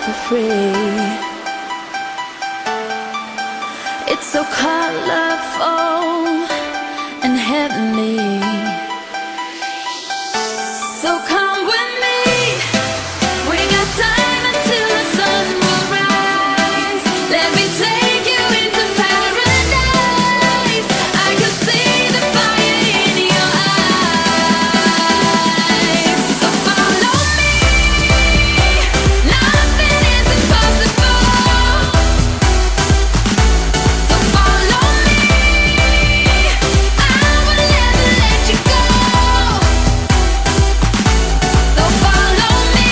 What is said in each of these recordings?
for free. It's so colorful and heavenly. So come with me, we got time until the sun will rise. Let me take you into paradise. I can see the fire in your eyes. So follow me, nothing is impossible. So follow me, I will never let you go. So follow me,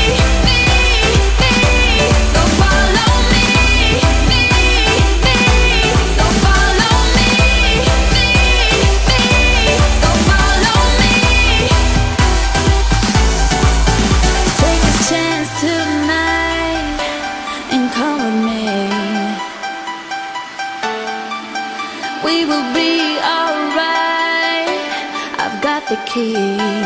so follow me, so follow me, so follow me. Take this chance tonight and come with me. We will be alright. I've got the key.